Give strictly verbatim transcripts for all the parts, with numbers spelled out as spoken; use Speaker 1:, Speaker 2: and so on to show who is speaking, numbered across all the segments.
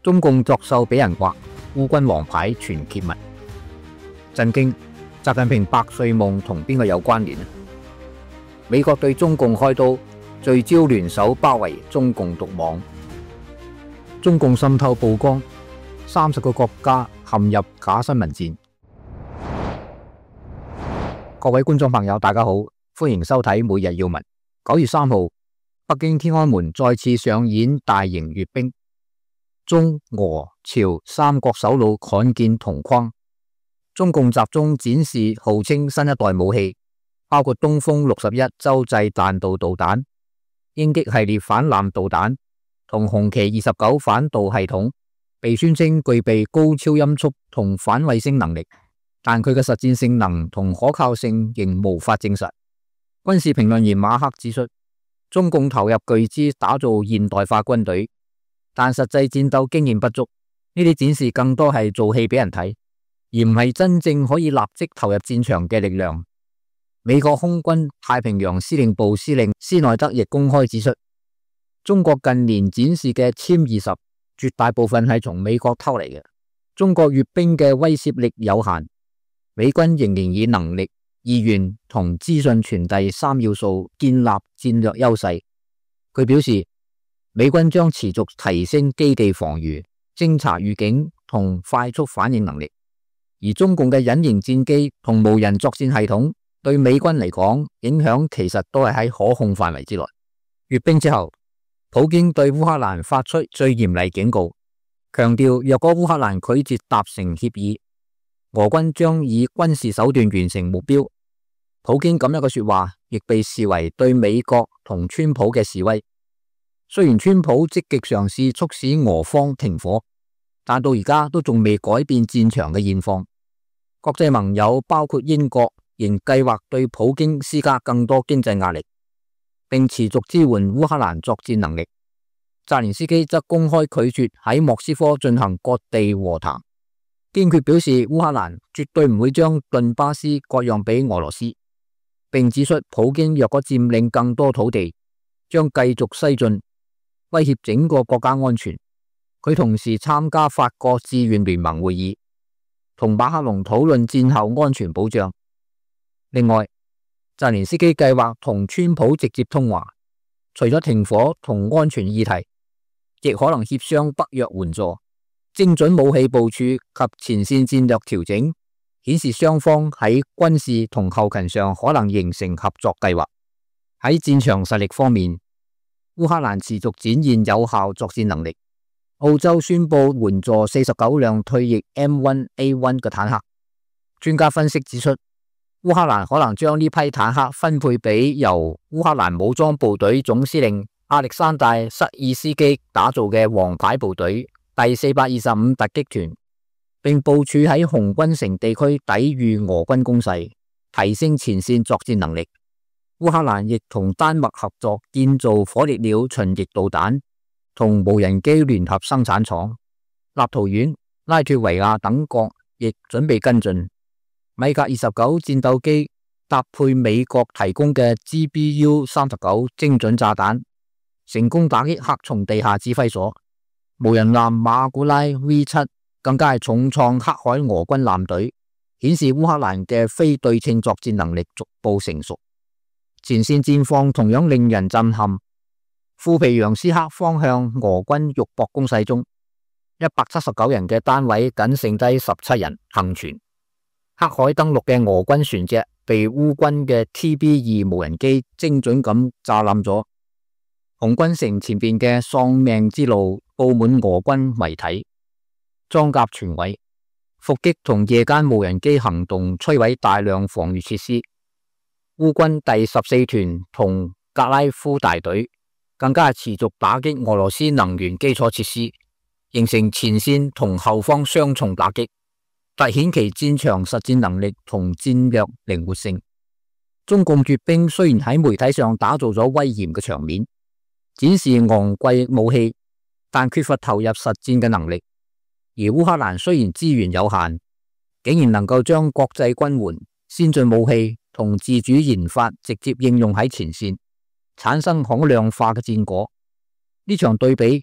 Speaker 1: 中共作秀俾人刮，烏軍王牌全揭密。震驚！習近平百歲夢同邊個有關聯？美國對中共開刀，聚焦聯手包圍中共毒網。中共滲透曝光，三十個國家陷入假新聞戰。各位觀眾朋友，大家好，歡迎收睇每日要聞。九月三號，北京天安門再次上演大型閱兵，中俄朝三國首腦罕見同框。中共集中展示號稱新一代武器，包括東風六十一洲際彈道導彈、鷹擊系列反艦導彈同紅旗二十九反導系統，被宣稱具備高超音速同反衛星能力，但佢嘅實戰性能同可靠性仍無法證實。軍事評論員馬克指出，中共投入巨資打造現代化軍隊，但實際戰鬥經驗不足，呢啲展示更多係做戲俾人睇，而唔係真正可以立即投入戰場嘅力量。美國空軍太平洋司令部司令施內德亦公開指出，中國近年展示嘅殲二十絕大部分係從美國偷嚟嘅。中國閱兵嘅威懾力有限，美軍仍然以能力、意願同資訊傳遞三要素建立戰略優勢。佢表示，美軍將持續提升基地防禦、偵察預警同快速反應能力。而中共嘅隱形戰機同無人作戰系統對美軍嚟講，影響其實都係喺可控範圍之內。閱兵之後，普京對烏克蘭發出最嚴厲警告，強調若果烏克蘭拒絕達成協議，俄軍將以軍事手段完成目標。普京咁樣嘅說話亦被視為對美國同川普嘅示威。雖然川普積極嘗試促使俄方停火，但到而家都仲未改變戰場嘅現況。國際盟友包括英國仍計劃對普京施加更多經濟壓力，並持續支援烏克蘭作戰能力。澤連斯基則公開拒絕喺莫斯科進行割地和談，堅決表示烏克蘭絕對唔會將頓巴斯割讓俾俄羅斯，並指出普京若果佔領更多土地，將繼續西進，威脅整個國家安全。佢同時參加法國志願聯盟會議，同馬克龍討論戰後安全保障。另外，澤連斯基計劃同川普直接通話，除咗停火同安全議題，亦可能協商北約援助、精準武器部署及前線戰略調整，顯示雙方喺軍事同後勤上可能形成合作計劃。喺戰場實力方面，烏克蘭持續展現有效作戰能力。澳洲宣布援助四十九輛退役 M 一 A 一 嘅坦克。專家分析指出，烏克蘭可能將呢批坦克分配俾由烏克蘭武裝部隊總司令亞歷山大·塞爾斯基打造嘅王牌部隊第四百二十五突擊團，並部署喺紅軍城地區抵禦俄軍攻勢，提升前線作戰能力。烏克蘭亦同丹麥合作建造火烈鳥巡弋導彈同無人機聯合生產廠，立陶宛、拉脫維亞等國亦準備跟進。米格二十九戰鬥機搭配美國提供嘅 G B U 三十九精準炸彈，成功打擊黑松地下指揮所。無人艦馬古拉 V 七更加係重創黑海俄軍艦隊，顯示烏克蘭嘅非對稱作戰能力逐步成熟。前線戰況同樣令人震撼。庫皮揚斯克方向俄軍肉搏攻勢中，一百七十九人嘅單位僅剩低十七人幸存。黑海登陸嘅俄軍船隻被烏軍嘅 T B 二無人機精準咁炸冧咗。紅軍城前邊嘅喪命之路布滿俄軍遺體，裝甲全毀。伏擊同夜間無人機行動摧毀大量防禦設施。烏軍第十四團同格拉夫大隊更加係持續打擊俄羅斯能源基礎設施，形成前線同後方雙重打擊，凸顯其戰場實戰能力同戰略靈活性。中共閱兵雖然喺媒體上打造咗威嚴嘅場面，展示昂貴武器，但缺乏投入實戰嘅能力。而烏克蘭雖然資源有限，竟然能夠將國際軍援、先進武器同自主研發直接應用喺前線，產生可量化嘅戰果。呢場對比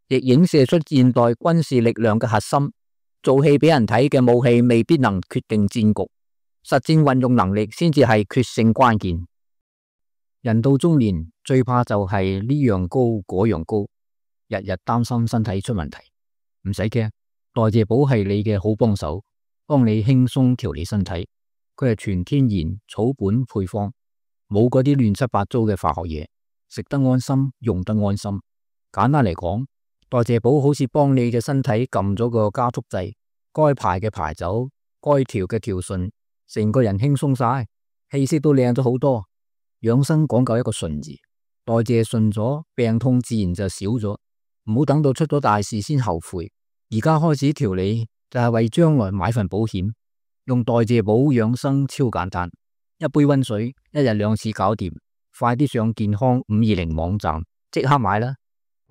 Speaker 1: 亦影射出現代軍事力量嘅核心。做戲俾人睇嘅武器未必能決定戰局，實戰運用能力先至係決勝關鍵。人到中年最怕就係呢樣高嗰樣高，日日擔心身體出問題。唔使驚，代謝寶係你嘅好幫手，幫你輕鬆調理身體。佢係全天然草本配方，冇嗰啲亂七八糟嘅化學嘢，食得安心，用得安心。簡單嚟講，代謝寶好似幫你嘅身體撳咗個加速掣，該排嘅排走，該調嘅調順，成個人輕鬆晒，氣色都靚咗好多。養生講究一個順字，代謝順咗，病痛自然就少咗。唔好等到出咗大事先後悔，而家開始調理就係為將來買份保險。用代謝寶養生超簡單，一杯溫水，一日兩次搞掂。快啲上健康五二零網站即刻買啦！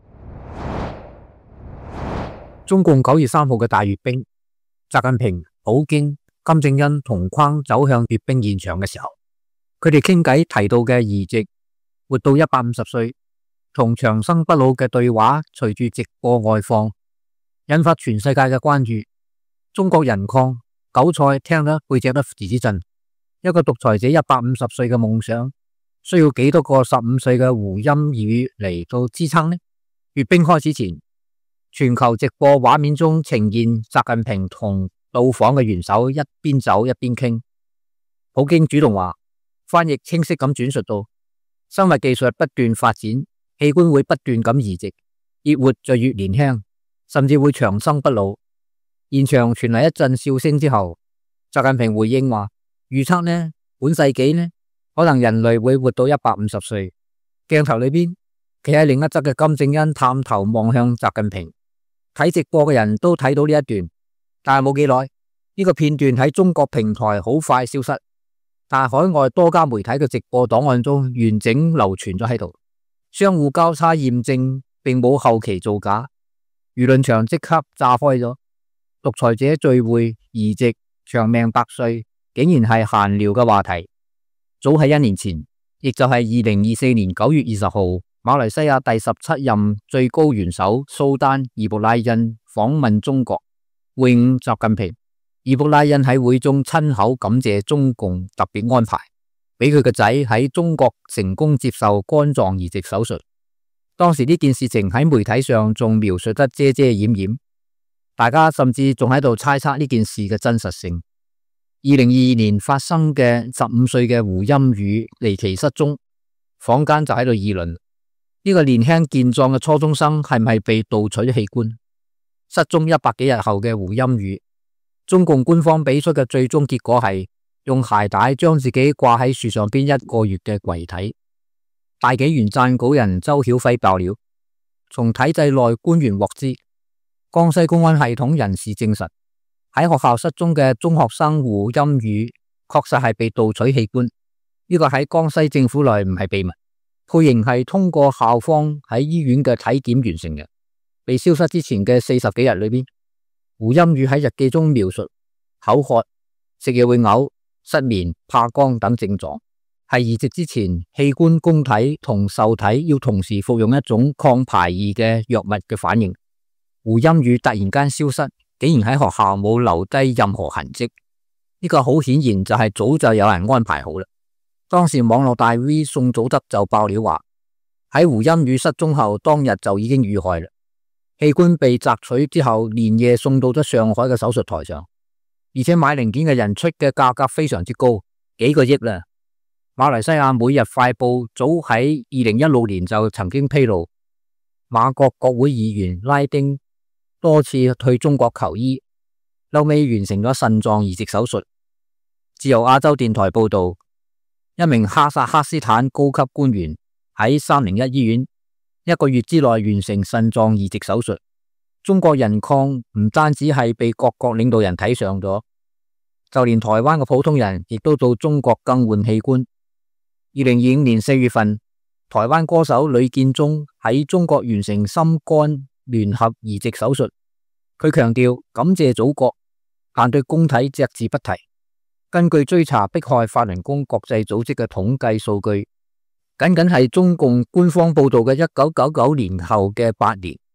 Speaker 1: 中共九月三號嘅大閱兵，習近平、普京、金正恩同框走向閱兵現場嘅時候，佢哋傾偈提到嘅移植活到一百五十歲同長生不老嘅對話，隨住直播外放，引發全世界嘅關注。中國人抗韭菜聽得背脊都吱吱震，一個獨裁者一百五十歲嘅夢想，需要幾多個十五歲嘅胡鑫宇嚟到支撐呢？閱兵開始前，全球直播畫面中呈現習近平同到訪嘅元首一邊走一邊傾。普京主動話，翻譯清晰咁轉述到，生物技術不斷發展，器官會不斷咁移植，越活就越年輕，甚至會長生不老。現場傳嚟一陣笑聲之後，習近平回應話，預測呢，本世紀呢，可能人類會活到一百五十歲。鏡頭裏邊企喺另一側嘅金正恩探頭望向習近平。睇直播嘅人都睇到呢一段，但係冇幾耐，呢個片段喺中國平台好快消失，但係海外多家媒體嘅直播檔案中完整流傳咗喺度，相互交叉驗證，並冇後期造假，輿論場即刻炸開咗。獨裁者聚會、移植、長命百歲，竟然係閒聊嘅話題。早喺一年前，亦就係二零二四年九月二十號，馬來西亞第十七任最高元首蘇丹易卜拉欣訪問中國，會晤習近平。易卜拉欣喺會中親口感謝中共特別安排，俾佢個仔喺中國成功接受肝臟移植手術。當時呢件事情喺媒體上仲描述得遮遮掩掩，大家甚至仲喺度猜測呢件事嘅真實性。二零二二年發生嘅十五歲嘅胡鑫宇離奇失蹤，坊間就喺度議論呢個年輕健壯嘅初中生係唔係被盜取器官？失蹤一百幾日後嘅胡鑫宇，中共官方俾出嘅最終結果係用鞋帶將自己掛喺樹上邊一個月嘅遺體。大紀元撰稿人周曉輝爆料，從體制內官員獲知，江西公安系統人士證實，喺學校失蹤嘅中學生胡鑫宇確實係被盜取器官。呢個喺江西政府內唔係秘密。配型係通過校方喺醫院嘅體檢完成嘅。被消失之前嘅四十幾日裏邊，胡鑫宇喺日記中描述口渴、食嘢會嘔、失眠、怕光等症狀，係移植之前器官供體同受體要同時服用一種抗排異嘅藥物嘅反應。胡鑫宇突然間消失，竟然喺學校冇留低任何痕跡，呢個好顯然就係早就有人安排好啦。當時網絡大 V 宋祖德就爆料話，喺胡鑫宇失蹤後當日就已經遇害啦。器官被摘取之後，連夜送到咗上海嘅手術台上，而且買零件嘅人出嘅價格非常之高，幾個億啦。馬來西亞每日快報早喺二零一六年就曾經披露，馬國國會議員拉丁多次去中國求醫，後尾完成咗腎臟移植手術。自由亞洲電台報道，一名哈薩克斯坦高級官員喺三零一醫院一個月之內完成腎臟移植手術。中國人抗唔單止係被各國領導人睇上咗，就連台灣嘅普通人亦都到中國更換器官。二零二五年四月份，台灣歌手呂建中喺中國完成心肝聯合移植手術。佢強調感謝祖國，但對公體隻字不提。根據追查迫害法輪功國際組織嘅統計數據，僅僅係中共官方報道嘅一九九九年後嘅八年，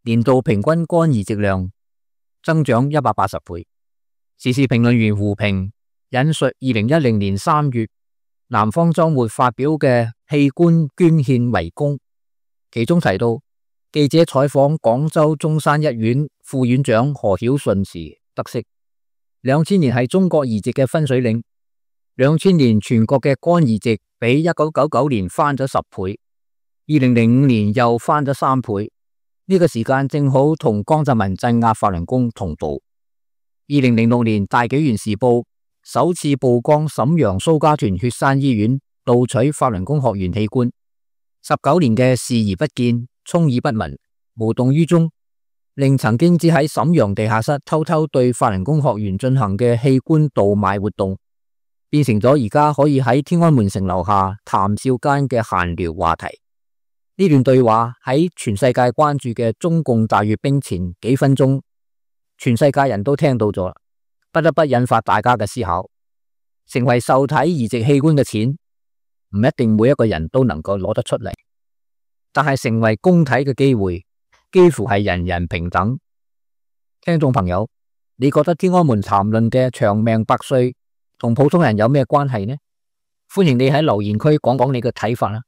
Speaker 1: 年度平均肝移植量增長一百八十倍。時事評論員胡平引述二零一零年三月南方周末發表嘅器官捐獻圍攻，其中提到記者採訪廣州中山醫院副院長何曉順時得悉，兩千年係中國移植嘅分水嶺，兩千年全國嘅肝移植比一九九九年翻咗十倍，二零零五年又翻咗三倍，呢、這個時間正好同江澤民鎮壓法輪功同步。二零零六年大紀元時報首次曝光瀋陽蘇家屯血山醫院盜取法輪功學員器官，十九年嘅視而不見、充耳不聞、無動於衷，令曾經只喺瀋陽地下室偷偷對法輪功學員進行嘅器官盜買活動，變成咗而家可以喺天安門城樓下談笑間嘅閒聊話題。呢段對話喺全世界關注嘅中共大閱兵前幾分鐘，全世界人都聽到咗，不得不引發大家嘅思考。成為受體移植器官嘅錢，唔一定每一個人都能夠攞得出嚟，但係成為公體嘅機會，幾乎係人人平等。聽眾朋友，你覺得天安門談論嘅長命百歲同普通人有咩關係呢？歡迎你喺留言區講講你嘅睇法啦。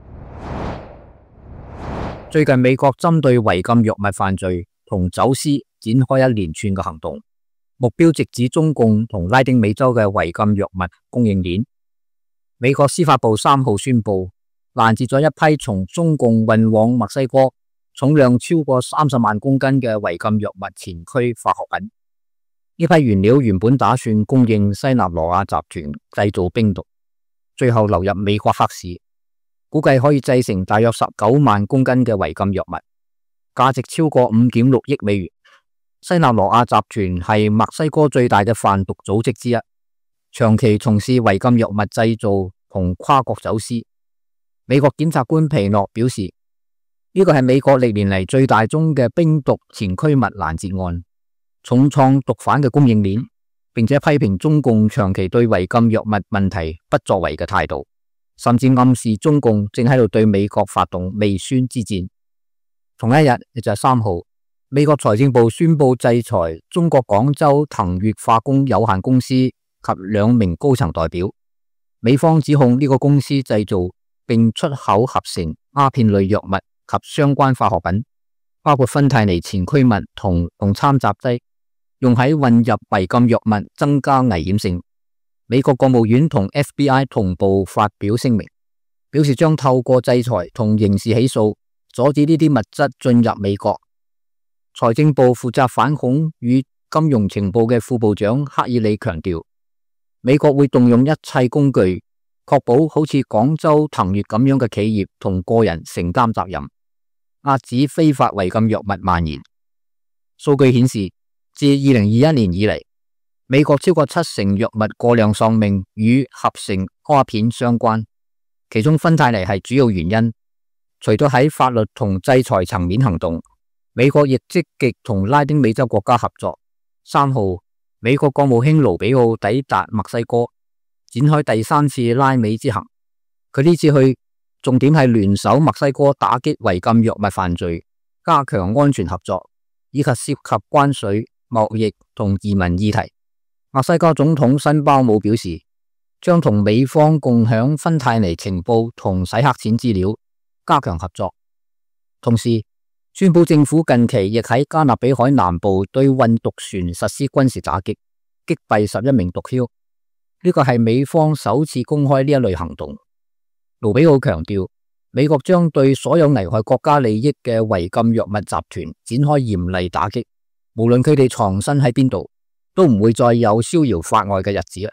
Speaker 1: 最近美國針對違禁藥物犯罪同走私展開一連串嘅行動，目標直指中共同拉丁美洲嘅違禁藥物供應鏈。美國司法部三號宣布攔截咗一批從中共運往墨西哥重量超過三十萬公斤嘅違禁藥物前驅化學品。呢批原料原本打算供應西納羅亞集團製造冰毒，最後流入美國黑市，估計可以製成大約十九萬公斤嘅違禁藥物，價值超過五點六億美元。西納羅亞集團係墨西哥最大嘅販毒組織之一，長期從事違禁藥物製造同跨國走私。美國檢察官皮諾表示，呢個係美國歷年嚟最大宗嘅冰毒前驅物攔截案，重創毒販嘅供應鏈，並且批評中共長期對違禁藥物問題不作為嘅態度，甚至暗示中共正喺度對美國發動未宣之戰。同一日，亦就係三號，美國財政部宣布制裁中國廣州騰越化工有限公司及兩名高層代表。美方指控呢個公司製造並出口合成鴉片類藥物及相關化學品，包括芬太尼前驅物同同摻雜劑，用喺混入違禁藥物，增加危險性。美國國務院同 F B I 同步發表聲明，表示將透過制裁同刑事起訴，阻止呢啲物質進入美國。財政部負責反恐與金融情報嘅副部長克爾里強調，美國會動用一切工具，確保好似廣州騰越咁樣嘅企業同個人承擔責任，遏止非法違禁藥物蔓延。數據顯示，自二零二一年以嚟，美國超過七成藥物過量喪命與合成鴉片相關，其中芬太尼係主要原因。除咗喺法律同制裁層面行動，美國亦積極同拉丁美洲國家合作。三號，美國國務卿盧比奧抵達墨西哥，展開第三次拉美之行。佢呢次去重點係聯手墨西哥打擊違禁藥物犯罪，加強安全合作，以及涉及關稅、貿易同移民議題。墨西哥總統辛巴姆表示，將同美方共享芬太尼情報同洗黑錢資料，加強合作。同時宣布政府近期亦喺加勒比海南部對運毒船實施軍事打擊，擊斃十一名毒梟。呢個係美方首次公開呢一類行動。盧比奧強調，美國將對所有危害國家利益嘅違禁藥物集團展開嚴厲打擊，無論佢哋藏身喺邊度，都唔會再有逍遙法外嘅日子啦。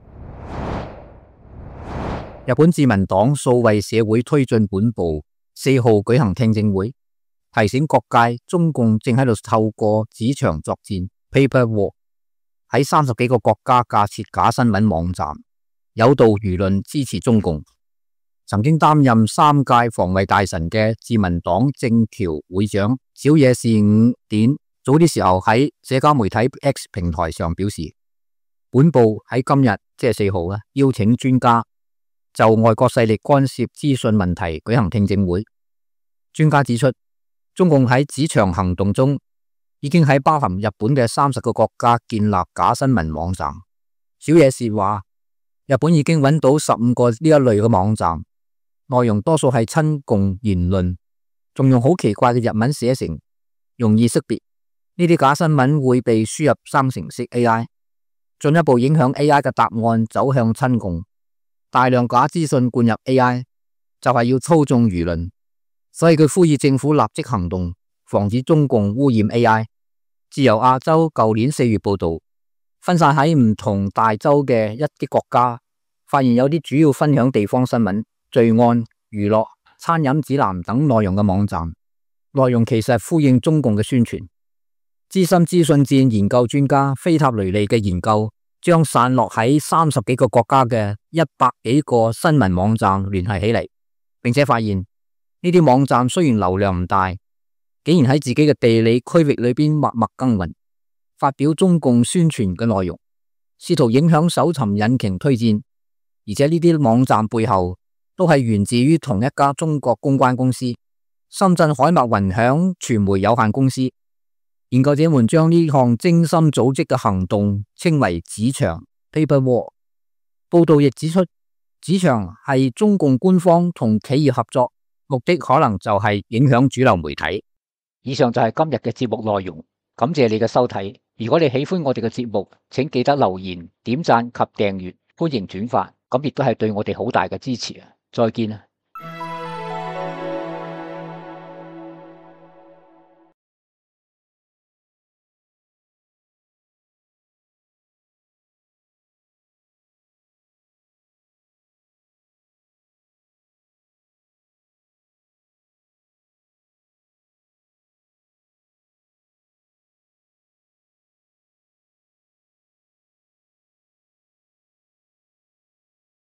Speaker 1: 日本自民黨數位社會推進本部四號舉行聽證會，提醒各界中共正喺度透過紙場作戰 （paper war） 喺三十幾個國家架設假新聞網站，誘導輿論支持中共。曾經擔任三屆防衛大臣嘅自民黨政調會長小野寺五典早啲時候喺社交媒體 X 平台上表示，本部喺今日即係四號啊，邀請專家就外國勢力干涉資訊問題舉行聽證會。專家指出， 中共喺紙場行動中，已經喺包含日本嘅三十個國家建立假新聞網站。小野氏話，日本已經揾到十五個呢一類嘅網站，內容多數係親共言論，仲用好奇怪嘅日文寫成，容易識別。呢啲假新聞會被輸入生成式 A I， 進一步影響 A I 嘅答案走向親共。大量假資訊灌入 A I， 就係要操縱輿論，所以佢呼籲政府立即行動，防止中共污染 A I。自由亞洲舊年四月報道，分散喺唔同大洲嘅一啲國家，發現有啲主要分享地方新聞、罪案、娛樂、餐飲指南等內容嘅網站，內容其實呼應中共嘅宣傳。資深資訊戰研究專家菲塔雷利嘅研究，將散落喺三十幾個國家嘅一百幾個新聞網站聯繫起嚟，並且發現呢啲網站雖然流量唔大，竟然喺自己嘅地理區域裏邊默默耕耘，發表中共宣傳嘅內容，試圖影響搜尋引擎推薦。而且呢啲網站背後都係源自於同一家中國公關公司——深圳海默雲響傳媒有限公司。研究者們將呢項精心組織嘅行動稱為紙場 （Paper War）。報道亦指出，紙場係中共官方同企業合作，目的可能就係影響主流媒體。以上就係今日嘅節目內容，感謝你嘅收睇。如果你喜歡我哋嘅節目，請記得留言、點讚及訂閱，歡迎轉發，咁亦都係對我哋好大嘅支持啊！再見啊！